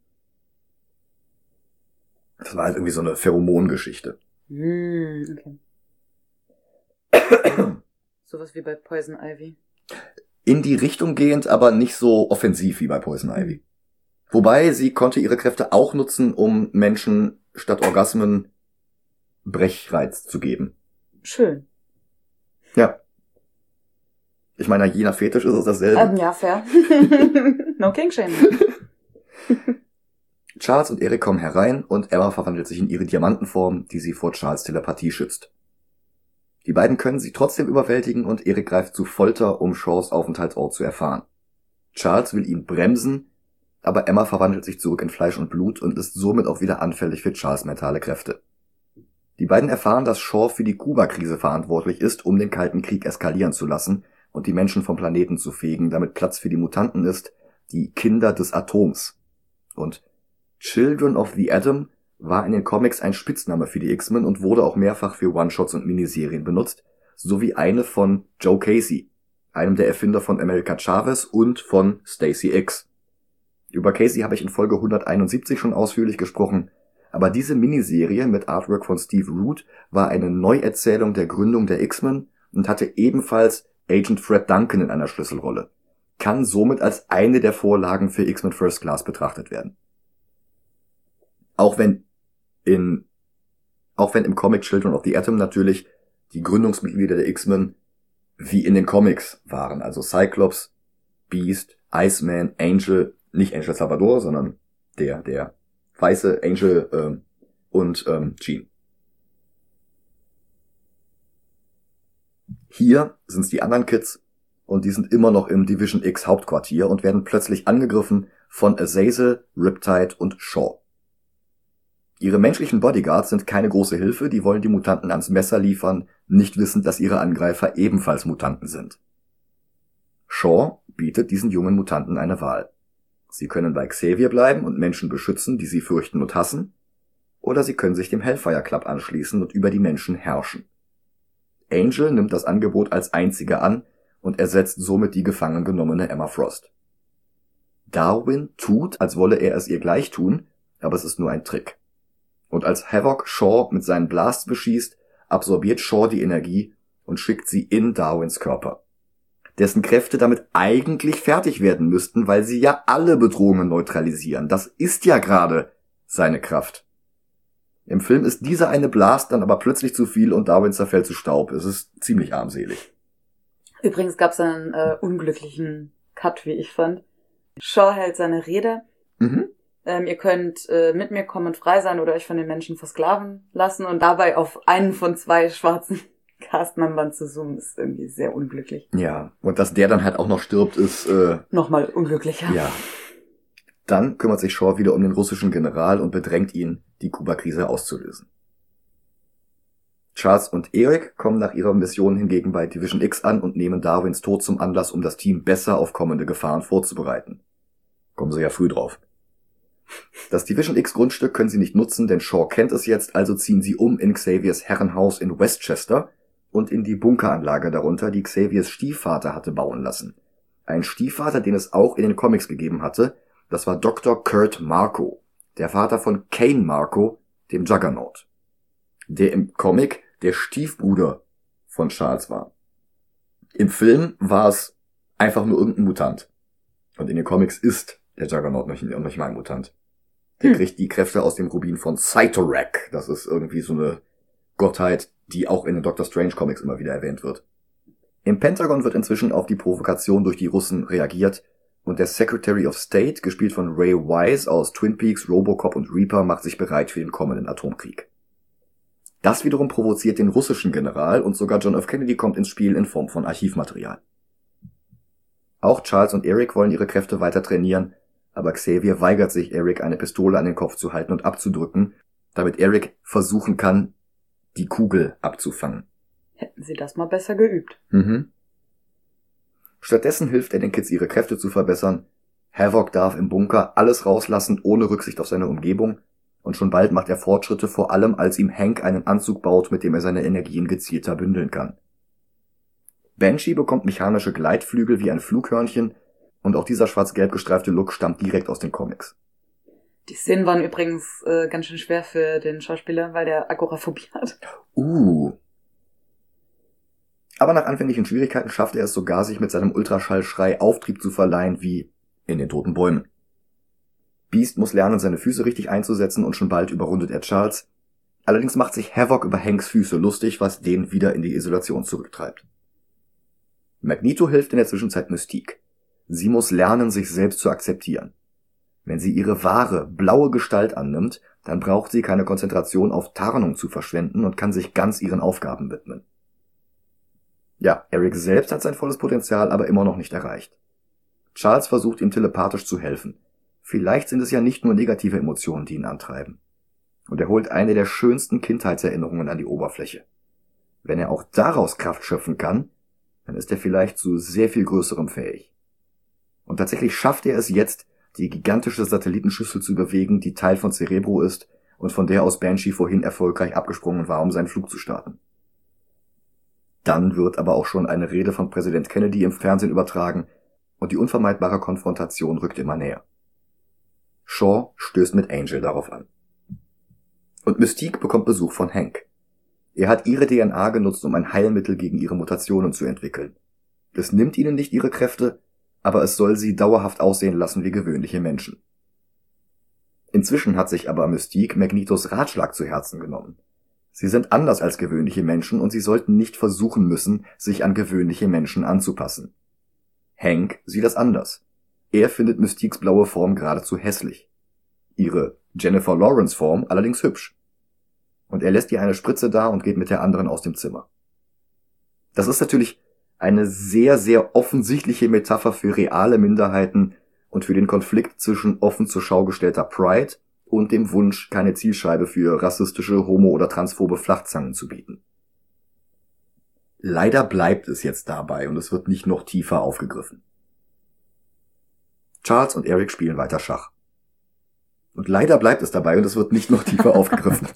Das war halt irgendwie so eine Pheromongeschichte. Hm, okay. Sowas wie bei Poison Ivy. In die Richtung gehend, aber nicht so offensiv wie bei Poison Ivy. Wobei sie konnte ihre Kräfte auch nutzen, um Menschen statt Orgasmen Brechreiz zu geben. Schön. Ja. Ich meine, je nach Fetisch ist es dasselbe. Ähm, ja, fair. No king shaming. Charles und Eric kommen herein und Emma verwandelt sich in ihre Diamantenform, die sie vor Charles' Telepathie schützt. Die beiden können sie trotzdem überwältigen und Eric greift zu Folter, um Shaws Aufenthaltsort zu erfahren. Charles will ihn bremsen, aber Emma verwandelt sich zurück in Fleisch und Blut und ist somit auch wieder anfällig für Charles' mentale Kräfte. Die beiden erfahren, dass Shaw für die Kuba-Krise verantwortlich ist, um den Kalten Krieg eskalieren zu lassen und die Menschen vom Planeten zu fegen, damit Platz für die Mutanten ist, die Kinder des Atoms. Und Children of the Atom war in den Comics ein Spitzname für die X-Men und wurde auch mehrfach für One-Shots und Miniserien benutzt, sowie eine von Joe Casey, einem der Erfinder von America Chavez und von Stacy X. Über Casey habe ich in Folge hunderteinundsiebzig schon ausführlich gesprochen, aber diese Miniserie mit Artwork von Steve Root war eine Neuerzählung der Gründung der X-Men und hatte ebenfalls Agent Fred Duncan in einer Schlüsselrolle, kann somit als eine der Vorlagen für X-Men First Class betrachtet werden. Auch wenn in, auch wenn im Comic Children of the Atom natürlich die Gründungsmitglieder der X-Men wie in den Comics waren, also Cyclops, Beast, Iceman, Angel, nicht Angel Salvador, sondern der, der weiße Angel ähm, und ähm, Jean. Hier sind's die anderen Kids und die sind immer noch im Division X Hauptquartier und werden plötzlich angegriffen von Azazel, Riptide und Shaw. Ihre menschlichen Bodyguards sind keine große Hilfe, die wollen die Mutanten ans Messer liefern, nicht wissend, dass ihre Angreifer ebenfalls Mutanten sind. Shaw bietet diesen jungen Mutanten eine Wahl. Sie können bei Xavier bleiben und Menschen beschützen, die sie fürchten und hassen, oder sie können sich dem Hellfire Club anschließen und über die Menschen herrschen. Angel nimmt das Angebot als einzige an und ersetzt somit die gefangen genommene Emma Frost. Darwin tut, als wolle er es ihr gleich tun, aber es ist nur ein Trick. Und als Havok Shaw mit seinen Blasts beschießt, absorbiert Shaw die Energie und schickt sie in Darwins Körper, dessen Kräfte damit eigentlich fertig werden müssten, weil sie ja alle Bedrohungen neutralisieren. Das ist ja gerade seine Kraft. Im Film ist dieser eine Blast dann aber plötzlich zu viel und Darwin zerfällt zu Staub. Es ist ziemlich armselig. Übrigens gab es einen äh, unglücklichen Cut, wie ich fand. Shaw hält seine Rede. Mhm. Ähm, ihr könnt äh, mit mir kommen und frei sein oder euch von den Menschen versklaven lassen und dabei auf einen von zwei schwarzen Cast-Membern zu zoomen, ist irgendwie sehr unglücklich. Ja, und dass der dann halt auch noch stirbt, ist äh, nochmal unglücklicher. Ja. Dann kümmert sich Shaw wieder um den russischen General und bedrängt ihn, die Kuba-Krise auszulösen. Charles und Eric kommen nach ihrer Mission hingegen bei Division X an und nehmen Darwins Tod zum Anlass, um das Team besser auf kommende Gefahren vorzubereiten. Kommen sie ja früh drauf. Das Division X Grundstück können sie nicht nutzen, denn Shaw kennt es jetzt, also ziehen sie um in Xaviers Herrenhaus in Westchester und in die Bunkeranlage darunter, die Xaviers Stiefvater hatte bauen lassen. Ein Stiefvater, den es auch in den Comics gegeben hatte, das war Doktor Kurt Marco, der Vater von Kane Marco, dem Juggernaut, der im Comic der Stiefbruder von Charles war. Im Film war es einfach nur irgendein Mutant. Und in den Comics ist der Juggernaut noch nicht mal ein Mutant. Der hm. kriegt die Kräfte aus dem Rubin von Cyttorak. Das ist irgendwie so eine Gottheit, die auch in den Doctor Strange Comics immer wieder erwähnt wird. Im Pentagon wird inzwischen auf die Provokation durch die Russen reagiert und der Secretary of State, gespielt von Ray Wise aus Twin Peaks, Robocop und Reaper, macht sich bereit für den kommenden Atomkrieg. Das wiederum provoziert den russischen General und sogar John F. Kennedy kommt ins Spiel in Form von Archivmaterial. Auch Charles und Eric wollen ihre Kräfte weiter trainieren, aber Xavier weigert sich, Eric eine Pistole an den Kopf zu halten und abzudrücken, damit Eric versuchen kann, die Kugel abzufangen. Hätten sie das mal besser geübt. Mhm. Stattdessen hilft er den Kids, ihre Kräfte zu verbessern. Havok darf im Bunker alles rauslassen, ohne Rücksicht auf seine Umgebung. Und schon bald macht er Fortschritte, vor allem als ihm Hank einen Anzug baut, mit dem er seine Energien gezielter bündeln kann. Banshee bekommt mechanische Gleitflügel wie ein Flughörnchen und auch dieser schwarz-gelb gestreifte Look stammt direkt aus den Comics. Die Szenen waren übrigens äh, ganz schön schwer für den Schauspieler, weil der Agoraphobie hat. Uh. Aber nach anfänglichen Schwierigkeiten schafft er es sogar, sich mit seinem Ultraschallschrei Auftrieb zu verleihen, wie in den Toten Bäumen. Beast muss lernen, seine Füße richtig einzusetzen und schon bald überrundet er Charles. Allerdings macht sich Havok über Hanks Füße lustig, was den wieder in die Isolation zurücktreibt. Magneto hilft in der Zwischenzeit Mystique. Sie muss lernen, sich selbst zu akzeptieren. Wenn sie ihre wahre, blaue Gestalt annimmt, dann braucht sie keine Konzentration auf Tarnung zu verschwenden und kann sich ganz ihren Aufgaben widmen. Ja, Eric selbst hat sein volles Potenzial aber immer noch nicht erreicht. Charles versucht ihm telepathisch zu helfen. Vielleicht sind es ja nicht nur negative Emotionen, die ihn antreiben. Und er holt eine der schönsten Kindheitserinnerungen an die Oberfläche. Wenn er auch daraus Kraft schöpfen kann, dann ist er vielleicht zu sehr viel Größerem fähig. Und tatsächlich schafft er es jetzt, die gigantische Satellitenschüssel zu bewegen, die Teil von Cerebro ist und von der aus Banshee vorhin erfolgreich abgesprungen war, um seinen Flug zu starten. Dann wird aber auch schon eine Rede von Präsident Kennedy im Fernsehen übertragen und die unvermeidbare Konfrontation rückt immer näher. Shaw stößt mit Angel darauf an. Und Mystique bekommt Besuch von Hank. Er hat ihre D N A genutzt, um ein Heilmittel gegen ihre Mutationen zu entwickeln. Es nimmt ihnen nicht ihre Kräfte, aber es soll sie dauerhaft aussehen lassen wie gewöhnliche Menschen. Inzwischen hat sich aber Mystique Magnetos Ratschlag zu Herzen genommen. Sie sind anders als gewöhnliche Menschen und sie sollten nicht versuchen müssen, sich an gewöhnliche Menschen anzupassen. Hank sieht das anders. Er findet Mystiques blaue Form geradezu hässlich. Ihre Jennifer Lawrence Form allerdings hübsch. Und er lässt ihr eine Spritze da und geht mit der anderen aus dem Zimmer. Das ist natürlich eine sehr, sehr offensichtliche Metapher für reale Minderheiten und für den Konflikt zwischen offen zur Schau gestellter Pride und dem Wunsch, keine Zielscheibe für rassistische, homo- oder transphobe Flachzangen zu bieten. Leider bleibt es jetzt dabei und es wird nicht noch tiefer aufgegriffen. Charles und Eric spielen weiter Schach. Und leider bleibt es dabei und es wird nicht noch tiefer aufgegriffen.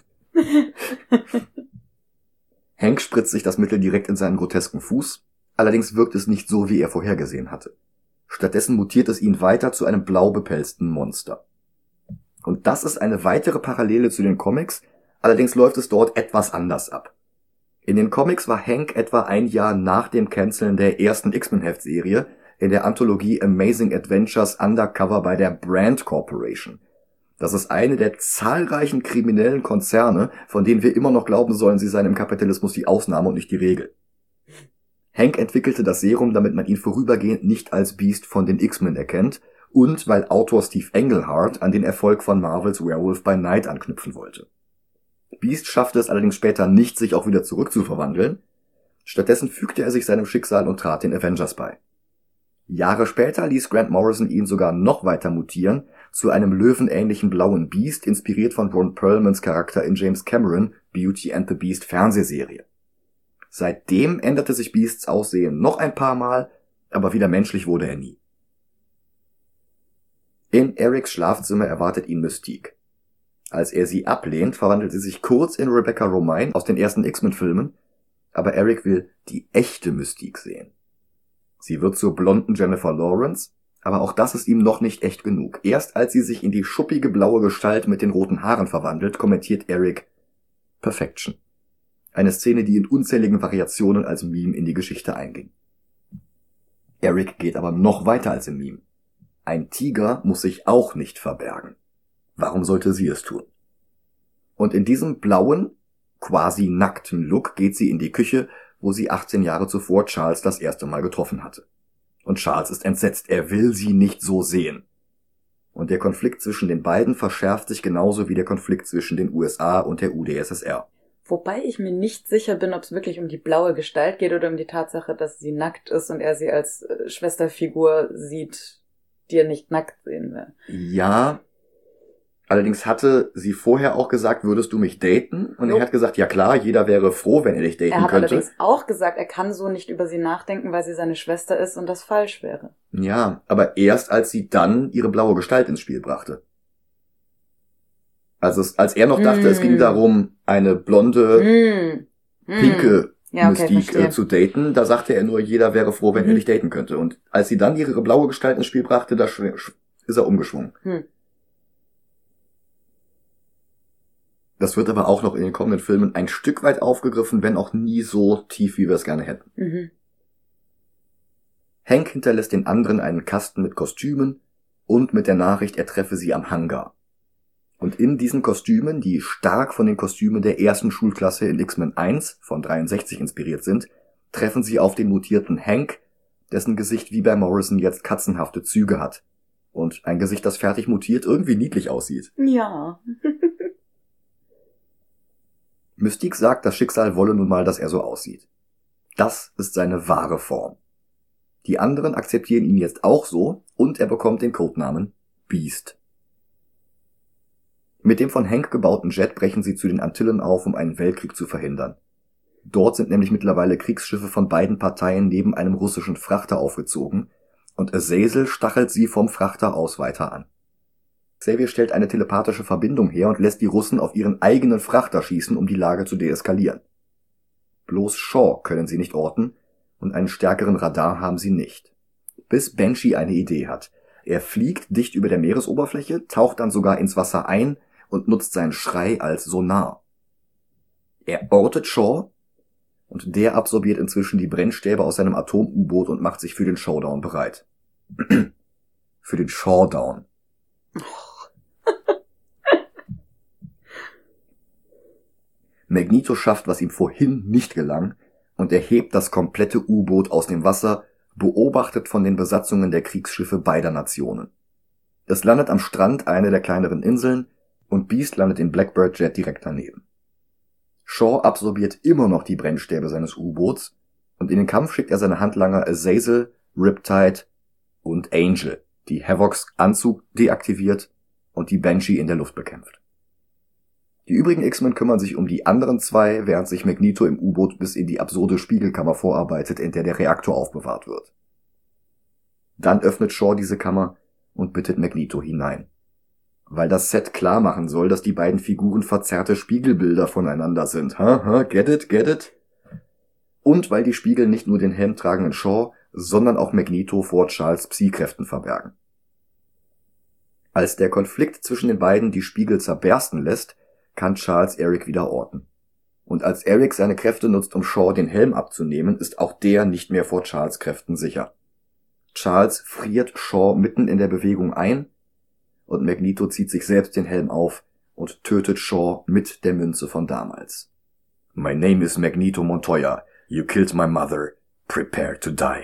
Hank spritzt sich das Mittel direkt in seinen grotesken Fuß, allerdings wirkt es nicht so, wie er vorhergesehen hatte. Stattdessen mutiert es ihn weiter zu einem blau bepelzten Monster. Und das ist eine weitere Parallele zu den Comics, allerdings läuft es dort etwas anders ab. In den Comics war Hank etwa ein Jahr nach dem Canceln der ersten X-Men-Heftserie in der Anthologie Amazing Adventures Undercover bei der Brand Corporation. Das ist eine der zahlreichen kriminellen Konzerne, von denen wir immer noch glauben sollen, sie seien im Kapitalismus die Ausnahme und nicht die Regel. Hank entwickelte das Serum, damit man ihn vorübergehend nicht als Beast von den X-Men erkennt und weil Autor Steve Englehart an den Erfolg von Marvels Werewolf by Night anknüpfen wollte. Beast schaffte es allerdings später nicht, sich auch wieder zurückzuverwandeln. Stattdessen fügte er sich seinem Schicksal und trat den Avengers bei. Jahre später ließ Grant Morrison ihn sogar noch weiter mutieren zu einem löwenähnlichen blauen Beast, inspiriert von Ron Perlmans Charakter in James Cameron Beauty and the Beast Fernsehserie. Seitdem änderte sich Beasts Aussehen noch ein paar Mal, aber wieder menschlich wurde er nie. In Erics Schlafzimmer erwartet ihn Mystique. Als er sie ablehnt, verwandelt sie sich kurz in Rebecca Romijn aus den ersten X-Men-Filmen, aber Eric will die echte Mystique sehen. Sie wird zur blonden Jennifer Lawrence, aber auch das ist ihm noch nicht echt genug. Erst als sie sich in die schuppige blaue Gestalt mit den roten Haaren verwandelt, kommentiert Eric Perfection. Eine Szene, die in unzähligen Variationen als Meme in die Geschichte einging. Eric geht aber noch weiter als im Meme. Ein Tiger muss sich auch nicht verbergen. Warum sollte sie es tun? Und in diesem blauen, quasi nackten Look geht sie in die Küche, wo sie achtzehn Jahre zuvor Charles das erste Mal getroffen hatte. Und Charles ist entsetzt, er will sie nicht so sehen. Und der Konflikt zwischen den beiden verschärft sich genauso wie der Konflikt zwischen den U S A und der U d S S R. Wobei ich mir nicht sicher bin, ob es wirklich um die blaue Gestalt geht oder um die Tatsache, dass sie nackt ist und er sie als äh, Schwesterfigur sieht, die er nicht nackt sehen will. Ja, allerdings hatte sie vorher auch gesagt, würdest du mich daten? Und Nope. Er hat gesagt, ja klar, jeder wäre froh, wenn er dich daten er hat könnte. allerdings auch gesagt, er kann so nicht über sie nachdenken, weil sie seine Schwester ist und das falsch wäre. Ja, aber erst als sie dann ihre blaue Gestalt ins Spiel brachte. Also es, als er noch dachte, Mm. es ging darum, eine blonde, Mm. pinke Ja, okay, Mystique verstehe. äh, zu daten, da sagte er nur, jeder wäre froh, wenn Mhm. er dich daten könnte. Und als sie dann ihre blaue Gestalt ins Spiel brachte, da schw- sch- ist er umgeschwungen. Hm. Das wird aber auch noch in den kommenden Filmen ein Stück weit aufgegriffen, wenn auch nie so tief, wie wir es gerne hätten. Mhm. Hank hinterlässt den anderen einen Kasten mit Kostümen und mit der Nachricht, er treffe sie am Hangar. Und in diesen Kostümen, die stark von den Kostümen der ersten Schulklasse in X-Men eins von dreiundsechzig inspiriert sind, treffen sie auf den mutierten Hank, dessen Gesicht wie bei Morrison jetzt katzenhafte Züge hat. Und ein Gesicht, das fertig mutiert, irgendwie niedlich aussieht. Ja. Mystique sagt, das Schicksal wolle nun mal, dass er so aussieht. Das ist seine wahre Form. Die anderen akzeptieren ihn jetzt auch so und er bekommt den Codenamen Beast. Mit dem von Hank gebauten Jet brechen sie zu den Antillen auf, um einen Weltkrieg zu verhindern. Dort sind nämlich mittlerweile Kriegsschiffe von beiden Parteien neben einem russischen Frachter aufgezogen und Azazel stachelt sie vom Frachter aus weiter an. Xavier stellt eine telepathische Verbindung her und lässt die Russen auf ihren eigenen Frachter schießen, um die Lage zu deeskalieren. Bloß Shaw können sie nicht orten und einen stärkeren Radar haben sie nicht. Bis Banshee eine Idee hat. Er fliegt dicht über der Meeresoberfläche, taucht dann sogar ins Wasser ein und nutzt seinen Schrei als Sonar. Er ortet Shaw und der absorbiert inzwischen die Brennstäbe aus seinem Atom-U-Boot und macht sich für den Showdown bereit. Für den Showdown. Magneto schafft, was ihm vorhin nicht gelang, und er hebt das komplette U-Boot aus dem Wasser, beobachtet von den Besatzungen der Kriegsschiffe beider Nationen. Es landet am Strand einer der kleineren Inseln und Beast landet in Blackbird Jet direkt daneben. Shaw absorbiert immer noch die Brennstäbe seines U-Boots und in den Kampf schickt er seine Handlanger Azazel, Riptide und Angel, die Havocs Anzug deaktiviert und die Banshee in der Luft bekämpft. Die übrigen X-Men kümmern sich um die anderen zwei, während sich Magneto im U-Boot bis in die absurde Spiegelkammer vorarbeitet, in der der Reaktor aufbewahrt wird. Dann öffnet Shaw diese Kammer und bittet Magneto hinein. Weil das Set klar machen soll, dass die beiden Figuren verzerrte Spiegelbilder voneinander sind. Ha, ha, get it, get it? Und weil die Spiegel nicht nur den helmtragenden Shaw, sondern auch Magneto vor Charles' Psi-Kräften verbergen. Als der Konflikt zwischen den beiden die Spiegel zerbersten lässt, kann Charles Eric wieder orten. Und als Eric seine Kräfte nutzt, um Shaw den Helm abzunehmen, ist auch der nicht mehr vor Charles' Kräften sicher. Charles friert Shaw mitten in der Bewegung ein und Magneto zieht sich selbst den Helm auf und tötet Shaw mit der Münze von damals. My name is Magneto Montoya. You killed my mother. Prepare to die.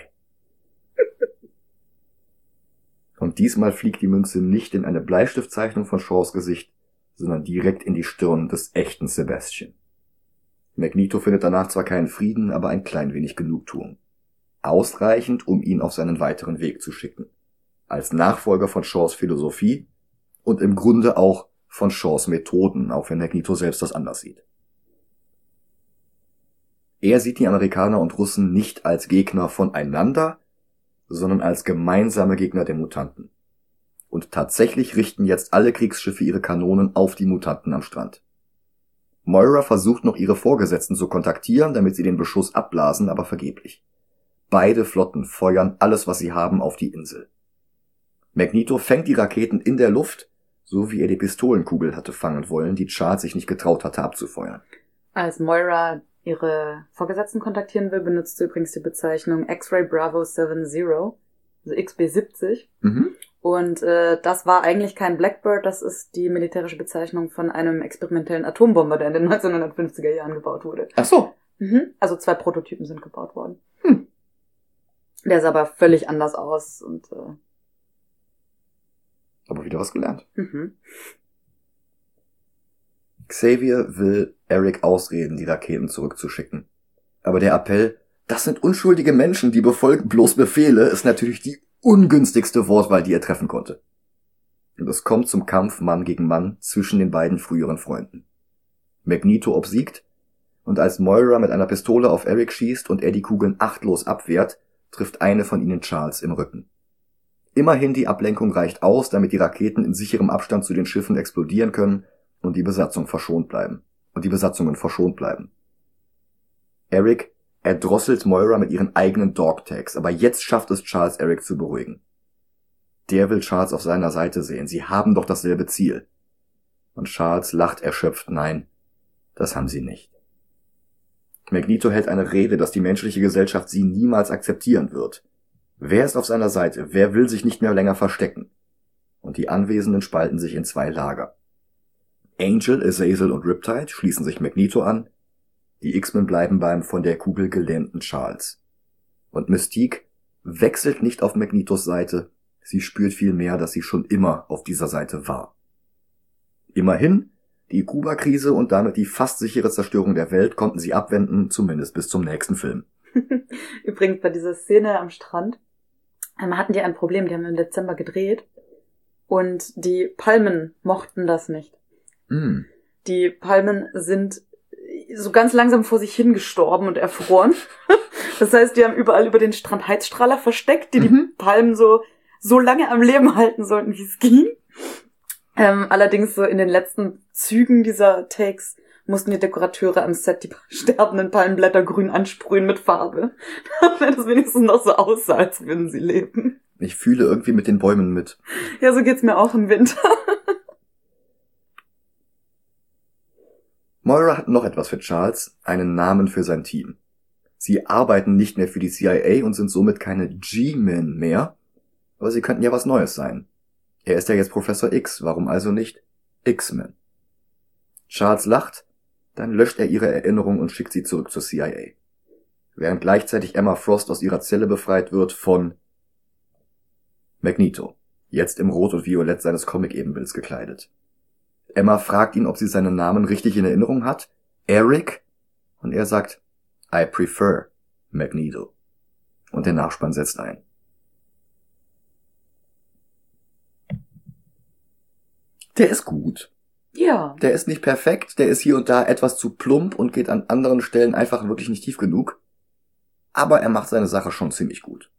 Und diesmal fliegt die Münze nicht in eine Bleistiftzeichnung von Shaws Gesicht, sondern direkt in die Stirn des echten Sebastian. Magneto findet danach zwar keinen Frieden, aber ein klein wenig Genugtuung. Ausreichend, um ihn auf seinen weiteren Weg zu schicken. Als Nachfolger von Shaws Philosophie und im Grunde auch von Shaws Methoden, auch wenn Magneto selbst das anders sieht. Er sieht die Amerikaner und Russen nicht als Gegner voneinander, sondern als gemeinsame Gegner der Mutanten. Und tatsächlich richten jetzt alle Kriegsschiffe ihre Kanonen auf die Mutanten am Strand. Moira versucht noch ihre Vorgesetzten zu kontaktieren, damit sie den Beschuss abblasen, aber vergeblich. Beide Flotten feuern alles, was sie haben, auf die Insel. Magneto fängt die Raketen in der Luft, so wie er die Pistolenkugel hatte fangen wollen, die Charles sich nicht getraut hatte abzufeuern. Als Moira ihre Vorgesetzten kontaktieren will, benutzt sie übrigens die Bezeichnung X-Ray Bravo siebzig, also X B siebzig. Mhm. Und äh, das war eigentlich kein Blackbird, das ist die militärische Bezeichnung von einem experimentellen Atombomber, der in den neunzehnhundertfünfziger Jahren gebaut wurde. Ach so. Mhm. Also zwei Prototypen sind gebaut worden. Hm. Der sah aber völlig anders aus und äh, aber wieder was gelernt. mhm. Xavier will Eric ausreden, die Raketen zurückzuschicken. Aber der Appell, das sind unschuldige Menschen, die befolgen bloß Befehle, ist natürlich die ungünstigste Wortwahl, die er treffen konnte. Und es kommt zum Kampf Mann gegen Mann zwischen den beiden früheren Freunden. Magneto obsiegt, und als Moira mit einer Pistole auf Eric schießt und er die Kugeln achtlos abwehrt, trifft eine von ihnen Charles im Rücken. Immerhin die Ablenkung reicht aus, damit die Raketen in sicherem Abstand zu den Schiffen explodieren können und die Besatzung verschont bleiben. Und die Besatzungen verschont bleiben. Eric erdrosselt Moira mit ihren eigenen Dogtags, aber jetzt schafft es Charles, Eric zu beruhigen. Der will Charles auf seiner Seite sehen. Sie haben doch dasselbe Ziel. Und Charles lacht erschöpft, nein, das haben sie nicht. Magneto hält eine Rede, dass die menschliche Gesellschaft sie niemals akzeptieren wird. Wer ist auf seiner Seite? Wer will sich nicht mehr länger verstecken? Und die Anwesenden spalten sich in zwei Lager. Angel, Azazel und Riptide schließen sich Magneto an. Die X-Men bleiben beim von der Kugel gelähmten Charles. Und Mystique wechselt nicht auf Magnetos Seite, sie spürt vielmehr, dass sie schon immer auf dieser Seite war. Immerhin, die Kuba-Krise und damit die fast sichere Zerstörung der Welt konnten sie abwenden, zumindest bis zum nächsten Film. Übrigens bei dieser Szene am Strand ähm, hatten die ein Problem, die haben im Dezember gedreht und die Palmen mochten das nicht. Mm. Die Palmen sind so ganz langsam vor sich hingestorben und erfroren. Das heißt, die haben überall über den Strand Heizstrahler versteckt, die Mhm. die Palmen so so lange am Leben halten sollten, wie es ging. Ähm, allerdings so in den letzten Zügen dieser Takes mussten die Dekorateure am Set die sterbenden Palmenblätter grün ansprühen mit Farbe, damit es wenigstens noch so aussah, als würden sie leben. Ich fühle irgendwie mit den Bäumen mit. Ja, so geht's mir auch im Winter. Moira hat noch etwas für Charles, einen Namen für sein Team. Sie arbeiten nicht mehr für die C I A und sind somit keine G-Men mehr, aber sie könnten ja was Neues sein. Er ist ja jetzt Professor X, warum also nicht X-Men? Charles lacht, dann löscht er ihre Erinnerung und schickt sie zurück zur C I A. Während gleichzeitig Emma Frost aus ihrer Zelle befreit wird von Magneto, jetzt im Rot und Violett seines Comic-Ebenbilds gekleidet. Emma fragt ihn, ob sie seinen Namen richtig in Erinnerung hat, Eric, und er sagt, I prefer Magneto. Und der Nachspann setzt ein. Der ist gut. Ja. Der ist nicht perfekt, der ist hier und da etwas zu plump und geht an anderen Stellen einfach wirklich nicht tief genug. Aber er macht seine Sache schon ziemlich gut.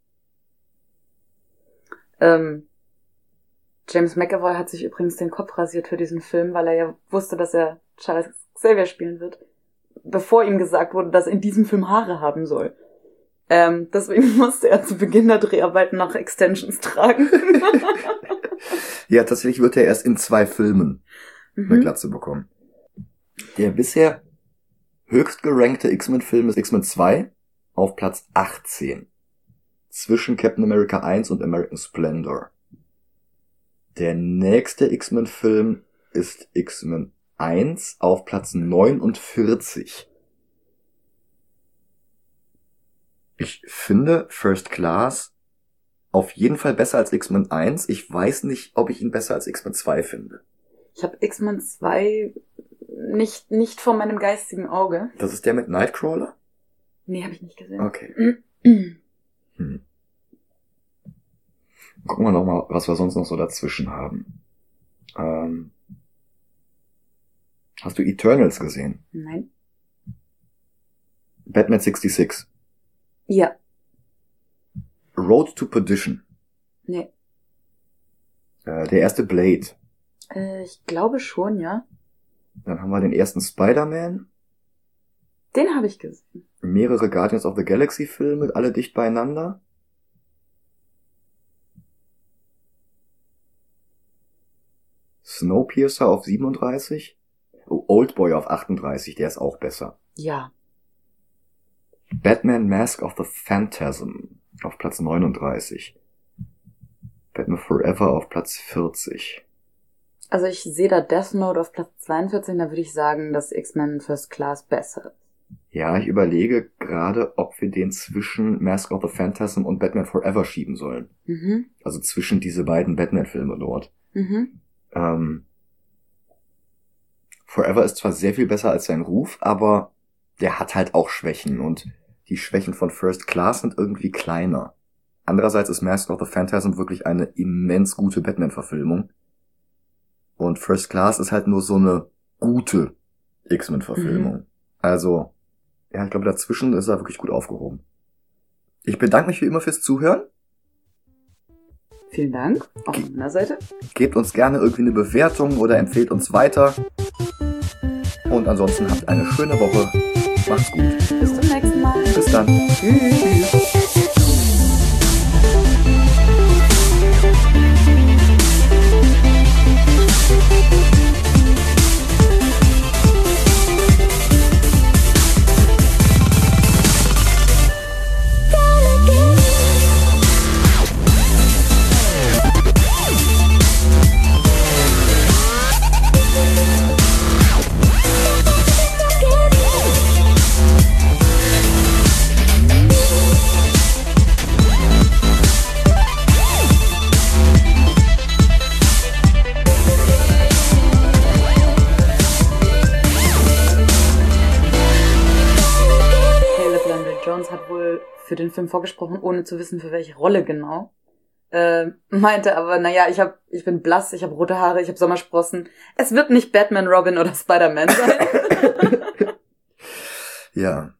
Ähm, James McAvoy hat sich übrigens den Kopf rasiert für diesen Film, weil er ja wusste, dass er Charles Xavier spielen wird, bevor ihm gesagt wurde, dass er in diesem Film Haare haben soll. Ähm, deswegen musste er zu Beginn der Dreharbeiten noch Extensions tragen. Ja, tatsächlich wird er erst in zwei Filmen Mhm. eine Glatze bekommen. Der bisher höchst gerankte X-Men-Film ist X-Men zwei auf Platz achtzehn. Zwischen Captain America eins und American Splendor. Der nächste X-Men-Film ist X-Men eins auf Platz neunundvierzig. Ich finde First Class auf jeden Fall besser als X-Men eins. Ich weiß nicht, ob ich ihn besser als X-Men zwei finde. Ich habe X-Men zwei nicht nicht vor meinem geistigen Auge. Das ist der mit Nightcrawler? Nee, habe ich nicht gesehen. Okay. Hm. Gucken wir noch mal, was wir sonst noch so dazwischen haben. Ähm, hast du Eternals gesehen? Nein. Batman sechsundsechzig. Ja. Road to Perdition. Nee. Äh, der erste Blade. Äh, ich glaube schon, ja. Dann haben wir den ersten Spider-Man. Den habe ich gesehen. Mehrere Guardians of the Galaxy Filme, alle dicht beieinander. Snowpiercer auf siebenunddreißig. Oh, Oldboy auf achtunddreißig, der ist auch besser. Ja. Batman Mask of the Phantasm auf Platz neununddreißig. Batman Forever auf Platz vierzig. Also ich sehe da Death Note auf Platz zweiundvierzig, da würde ich sagen, dass X-Men First Class besser ist. Ja, ich überlege gerade, ob wir den zwischen Mask of the Phantasm und Batman Forever schieben sollen. Mhm. Also zwischen diese beiden Batman-Filme dort. Mhm. Ähm, Forever ist zwar sehr viel besser als sein Ruf, aber der hat halt auch Schwächen und die Schwächen von First Class sind irgendwie kleiner. Andererseits ist Mask of the Phantasm wirklich eine immens gute Batman-Verfilmung. Und First Class ist halt nur so eine gute X-Men-Verfilmung. Mhm. Also, ja, ich glaube, dazwischen ist er wirklich gut aufgehoben. Ich bedanke mich wie immer fürs Zuhören. Vielen Dank, auch Ge- von meiner Seite. Gebt uns gerne irgendwie eine Bewertung oder empfehlt uns weiter. Und ansonsten habt eine schöne Woche. Macht's gut. Bis zum nächsten Mal. Bis dann. Tschüss. Für den Film vorgesprochen, ohne zu wissen, für welche Rolle genau. Äh, meinte aber, naja, ich hab, ich bin blass, ich habe rote Haare, ich habe Sommersprossen. Es wird nicht Batman, Robin oder Spider-Man sein. Ja.